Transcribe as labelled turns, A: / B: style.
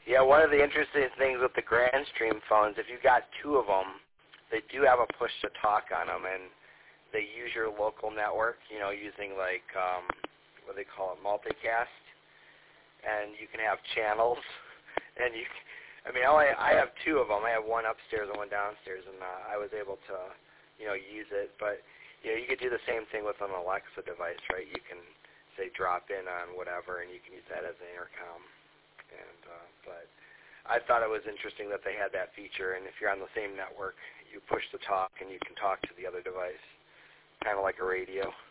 A: Yeah, one of the interesting things with the Grandstream phones, if you got two of them, they do have a push-to-talk on them, and they use your local network, using like, what they call it, multicast, and you can have channels, and I have two of them. I have one upstairs and one downstairs, and I was able to, use it, but, you could do the same thing with an Alexa device, right? You can, say, drop in on whatever, and you can use that as an intercom. But I thought it was interesting that they had that feature, and if you're on the same network, you push the talk and you can talk to the other device, kind of like a radio.